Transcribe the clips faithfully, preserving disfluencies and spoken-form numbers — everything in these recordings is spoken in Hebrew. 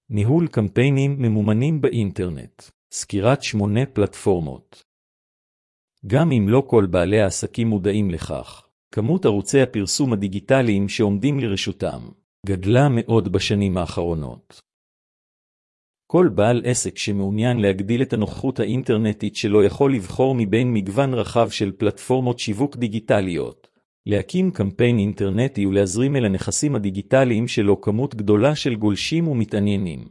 ניהול קמפיינים ממומנים באינטרנט. סקירת שמונה פלטפורמות. גם אם לא כל בעלי העסקים מודעים לכך, כמות ערוצי הפרסום הדיגיטליים שעומדים לרשותם גדלה מאוד בשנים האחרונות. כל בעל עסק שמעוניין להגדיל את הנוכחות האינטרנטית שלו יכול לבחור מבין מגוון רחב של פלטפורמות שיווק דיגיטליות, להקים קמפיין אינטרנטי ולהזרים אל הנכסים הדיגיטליים שלו כמות גדולה של גולשים ומתעניינים.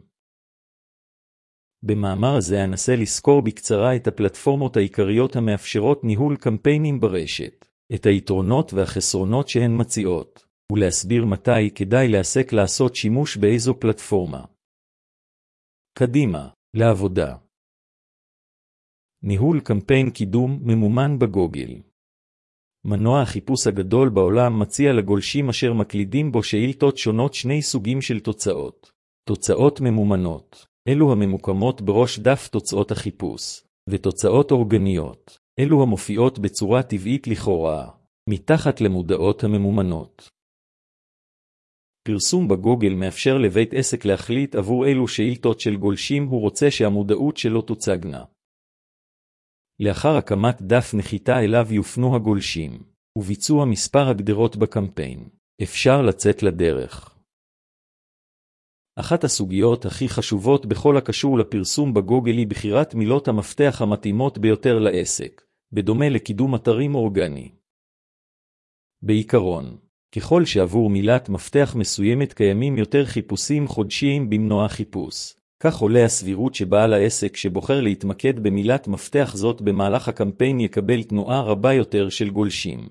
במאמר הזה אנסה לסקור בקצרה את הפלטפורמות העיקריות המאפשרות ניהול קמפיינים ברשת, את היתרונות והחסרונות שהן מציעות, ולהסביר מתי כדאי לעסק לעשות שימוש באיזו פלטפורמה. קדימה, לעבודה. ניהול קמפיין קידום ממומן בגוגל. מנוע החיפוש הגדול בעולם מציע לגולשים אשר מקלידים בו שאילתות שונות שני סוגים של תוצאות. תוצאות ממומנות, אלו הממוקמות בראש דף תוצאות החיפוש, ותוצאות אורגניות, אלו המופיעות בצורה טבעית לכאורה, מתחת למודעות הממומנות. פרסום בגוגל מאפשר לבית עסק להחליט עבור אילו שאילתות של גולשים הוא רוצה שהמודעות שלו תוצגנה. לאחר הקמת דף נחיתה אליו יופנו הגולשים, וביצוע מספר הגדרות בקמפיין, אפשר לצאת לדרך. אחת הסוגיות הכי חשובות בכל הקשור לפרסום בגוגל היא בחירת מילות המפתח המתאימות ביותר לעסק, בדומה לקידום אתרים אורגני. בעיקרון, ככל שעבור מילת מפתח מסוימת קיימים יותר חיפושים חודשיים במנוע חיפוש, כך עולה הסבירות שבעל העסק שבוחר להתמקד במילת מפתח זאת במהלך הקמפיין יקבל תנועה רבה יותר של גולשים.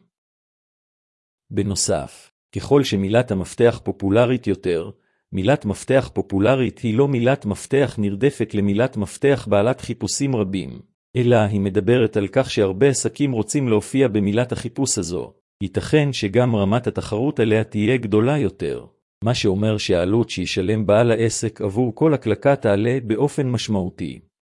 בנוסף, ככל שמילת המפתח פופולרית יותר, מילת מפתח פופולרית היא לא מילת מפתח נרדפת למילת מפתח בעלת חיפושים רבים, אלא היא מדברת על כך שהרבה עסקים רוצים להופיע במילת החיפוש הזו. ייתכן שגם רמת התחרות עליה תהיה גדולה יותר, מה שאומר שהעלות שישלם בעל העסק עבור כל הקלקה תעלה באופן משמעותי.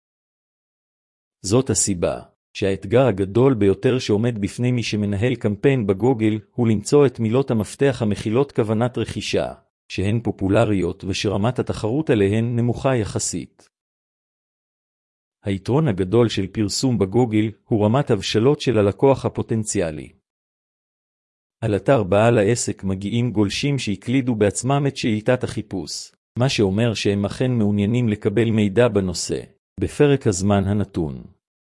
זאת הסיבה שהאתגר הגדול ביותר שעומד בפני מי שמנהל קמפיין בגוגל הוא למצוא את מילות המפתח המכילות כוונת רכישה, שהן פופולריות ושרמת התחרות עליהן נמוכה יחסית. היתרון הגדול של פרסום בגוגל הוא רמת הבשלות של הלקוח הפוטנציאלי. על אתר בעל העסק מגיעים גולשים שהקלידו בעצמם את שאילתת החיפוש, מה שאומר שהם אכן מעוניינים לקבל מידע בנושא, בפרק הזמן הנתון.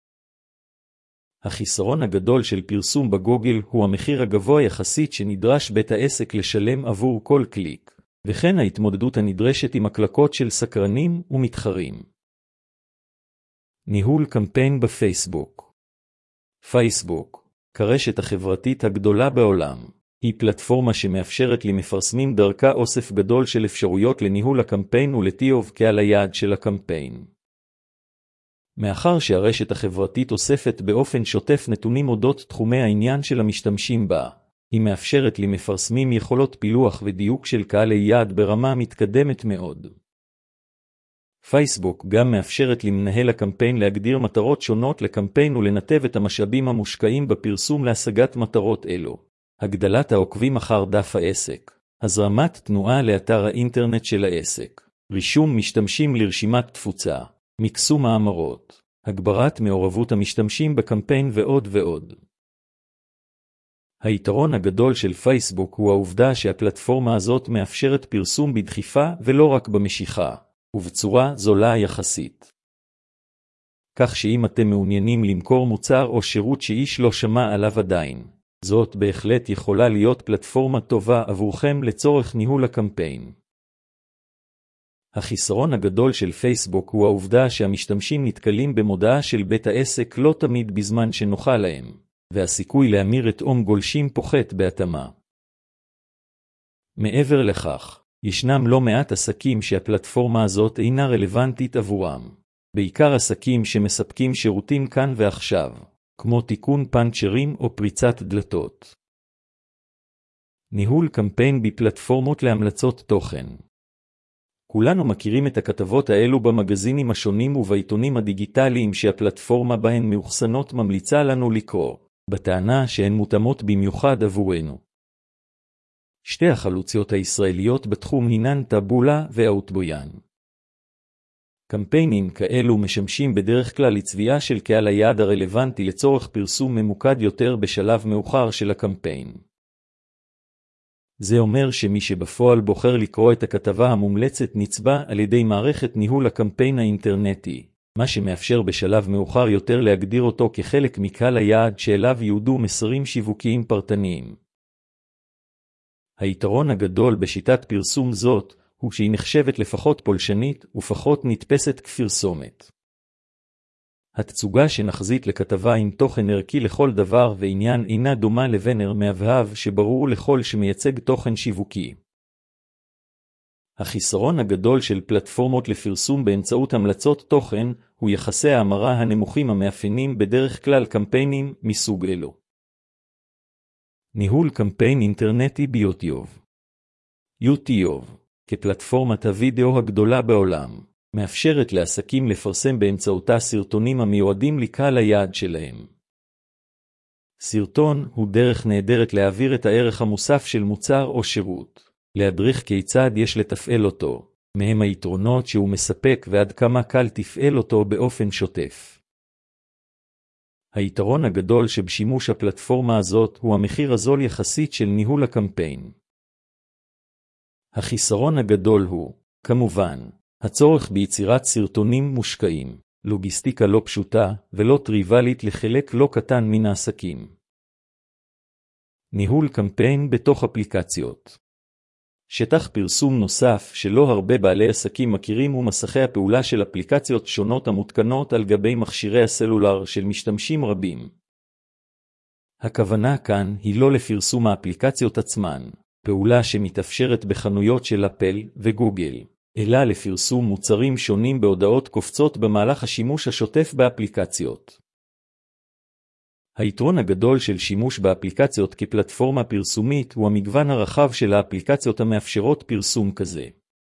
החיסרון הגדול של פרסום בגוגל הוא המחיר הגבוה יחסית שנדרש בית העסק לשלם עבור כל קליק, וכן ההתמודדות הנדרשת עם הקלקות של סקרנים ומתחרים. ניהול קמפיין בפייסבוק. פייסבוק, כרשת החברתית הגדולה בעולם, היא פלטפורמה שמאפשרת למפרסמים דרכה אוסף גדול של אפשרויות לניהול הקמפיין ולתיעוב קהל היעד של הקמפיין. מאחר שהרשת החברתית אוספת באופן שוטף נתונים אודות תחומי העניין של המשתמשים בה, היא מאפשרת למפרסמים יכולות פילוח ודיוק של קהל היעד ברמה מתקדמת מאוד. פייסבוק גם מאפשרת למנהל הקמפיין להגדיר מטרות שונות לקמפיין ולנתב את המשאבים המושקעים בפרסום להשגת מטרות אלו. הגדלת העוקבים אחר דף העסק, הזרמת תנועה לאתר האינטרנט של העסק, רישום משתמשים לרשימת תפוצה, מקסום מאמרות, הגברת מעורבות המשתמשים בקמפיין ועוד ועוד. היתרון הגדול של פייסבוק הוא העובדה שהפלטפורמה הזאת מאפשרת פרסום בדחיפה ולא רק במשיכה, ובצורה זולה יחסית. כך שאם אתם מעוניינים למכור מוצר או שירות שאיש לא שמע עליו עדיין, זאת בהחלט יכולה להיות פלטפורמה טובה עבורכם לצורך ניהול הקמפיין. החיסרון הגדול של פייסבוק הוא העובדה שהמשתמשים נתקלים במודעה של בית העסק לא תמיד בזמן שנוחה להם, והסיכוי להמיר את אום גולשים פוחת בהתאמה. מעבר לכך, ישנם לא מעט עסקים שהפלטפורמה הזאת אינה רלוונטית עבורם, בעיקר עסקים שמספקים שירותים כאן ועכשיו, כמו תיקון פנצ'רים או פריצת דלתות. ניהול קמפיין בפלטפורמות להמלצות תוכן. כולנו מכירים את הכתבות האלו במגזינים השונים ובעיתונים הדיגיטליים שהפלטפורמה בהן מאוחסנות ממליצה לנו לקרוא, בטענה שהן מותאמות במיוחד עבורנו. שתי החלוציות הישראליות בתחום הינן טבולה ואוטבויאן. קמפיינים כאלו משמשים בדרך כלל לצביעה של קהל היעד הרלוונטי לצורך פרסום ממוקד יותר בשלב מאוחר של הקמפיין. זה אומר שמי שבפועל בוחר לקרוא את הכתבה המומלצת נצבע על ידי מערכת ניהול הקמפיין האינטרנטי, מה שמאפשר בשלב מאוחר יותר להגדיר אותו כחלק מקהל היעד שאליו יהודו מסרים שיווקיים פרטניים. היתרון הגדול בשיטת פרסום זאת הוא שהיא נחשבת לפחות פולשנית ופחות נתפסת כפרסומת. התצוגה שנחזית לכתבה עם תוכן ערכי לכל דבר ועניין אינה דומה לבנר מהבהב שברור לכל שמייצג תוכן שיווקי. החיסרון הגדול של פלטפורמות לפרסום באמצעות המלצות תוכן הוא יחסי ההמרה הנמוכים המאפיינים בדרך כלל קמפיינים מסוג אלו. ניהול קמפיין אינטרנטי ביוטיוב. יוטיוב, כפלטפורמת הווידאו הגדולה בעולם, מאפשרת לעסקים לפרסם באמצעותה סרטונים המיועדים לקהל היעד שלהם. סרטון הוא דרך נהדרת להעביר את הערך המוסף של מוצר או שירות, להדריך כיצד יש לתפעל אותו, מהם היתרונות שהוא מספק ועד כמה קל תפעל אותו באופן שוטף. היתרון הגדול שבשימוש הפלטפורמה הזאת הוא המחיר הזול יחסית של ניהול הקמפיין. החיסרון הגדול הוא, כמובן, הצורך ביצירת סרטונים מושקעים, לוגיסטיקה לא פשוטה ולא טריוולית לחלק לא קטן מן העסקים. ניהול קמפיין בתוך אפליקציות. שטח פרסום נוסף שלא הרבה בעלי עסקים מכירים הוא מסכי הפעולה של אפליקציות שונות המותקנות על גבי מכשירי הסלולר של משתמשים רבים. הכוונה כאן היא לא לפרסום האפליקציות עצמן, פעולה שמתאפשרת בחנויות של אפל וגוגל, אלא לפרסום מוצרים שונים בהודעות קופצות במהלך השימוש השוטף באפליקציות. היתרון הגדול של שימוש באפליקציות כפלטפורמה פרסומית הוא המגוון הרחב של האפליקציות המאפשרות פרסום כזה.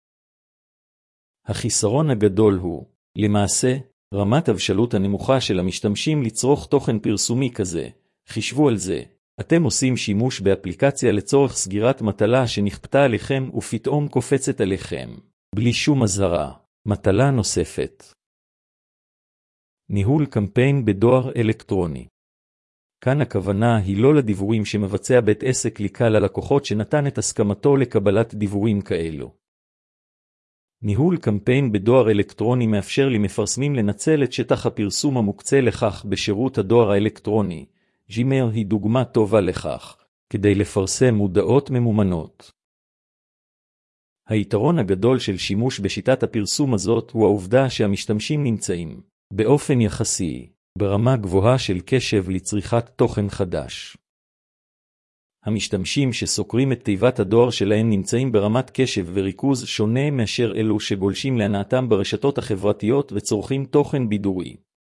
החיסרון הגדול הוא, למעשה, רמת הבשלות הנמוכה של המשתמשים לצרוך תוכן פרסומי כזה. חישבו על זה, אתם עושים שימוש באפליקציה לצורך סגירת מטלה שנכפתה עליכם ופתאום קופצת עליכם, בלי שום אזהרה, מטלה נוספת. ניהול קמפיין בדואר אלקטרוני. כאן הכוונה היא לא לדיוורים שמבצע בית עסק לקהל הלקוחות שנתן את הסכמתו לקבלת דיוורים כאלו. ניהול קמפיין בדואר אלקטרוני מאפשר למפרסמים לנצל את שטח הפרסום המוקצה לכך בשירות הדואר האלקטרוני. ג'ימייל היא דוגמה טובה לכך, כדי לפרסם מודעות ממומנות. היתרון הגדול של שימוש בשיטת הפרסום הזאת הוא העובדה שהמשתמשים נמצאים, באופן יחסי, ברמה גבוהה של קשב לצריכת תוכן חדש. המשתמשים שסוקרים את תיבת הדואר שלהם נמצאים ברמת קשב וריכוז שונה מאשר אלו שגולשים להנאתם ברשתות החברתיות וצורכים תוכן בידורי.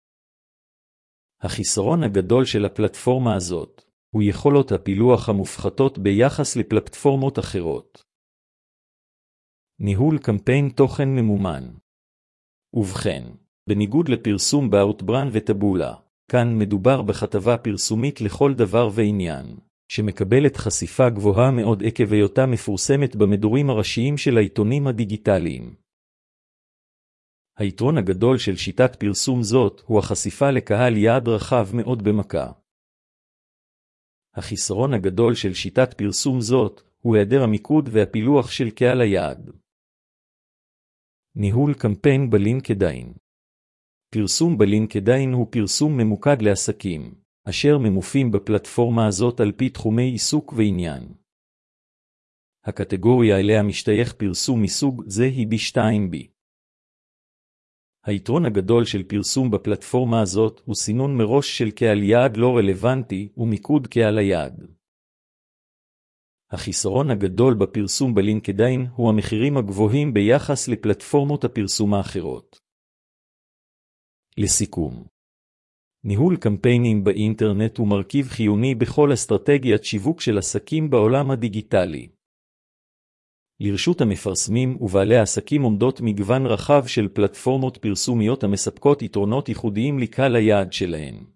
החיסרון הגדול של הפלטפורמה הזאת הוא יכולות הפילוח המופחתות ביחס לפלטפורמות אחרות. ניהול קמפיין תוכן ממומן. ובכן, בניגוד לפרסום באוטברן וטבולה, כאן מדובר בכתבה פרסומית לכל דבר ועניין, שמקבלת חשיפה גבוהה מאוד עקב היותה מפורסמת במדורים הראשיים של העיתונים הדיגיטליים. היתרון הגדול של שיטת פרסום זאת הוא החשיפה לקהל יעד רחב מאוד במכה. החיסרון הגדול של שיטת פרסום זאת הוא היעדר המיקוד והפילוח של קהל היעד. ניהול קמפיין בלינקדאין. פרסום בלינקדאין הוא פרסום ממוקד לעסקים, אשר ממופים בפלטפורמה הזאת על פי תחומי עיסוק ועניין. הקטגוריה אליה משתייך פרסום מסוג זה היא בי שתיים בי. היתרון הגדול של פרסום בפלטפורמה הזאת הוא סינון מראש של קהל יעד לא רלוונטי ומיקוד קהל היעד. החיסרון הגדול בפרסום בלינקדאין הוא המחירים הגבוהים ביחס לפלטפורמות הפרסום האחרות. לסיכום, ניהול קמפיינים באינטרנט הוא מרכיב חיוני בכל אסטרטגיית שיווק של עסקים בעולם הדיגיטלי. לרשות המפרסמים ובעלי העסקים עומדות מגוון רחב של פלטפורמות פרסומיות המספקות יתרונות ייחודיים לקהל היעד שלהם.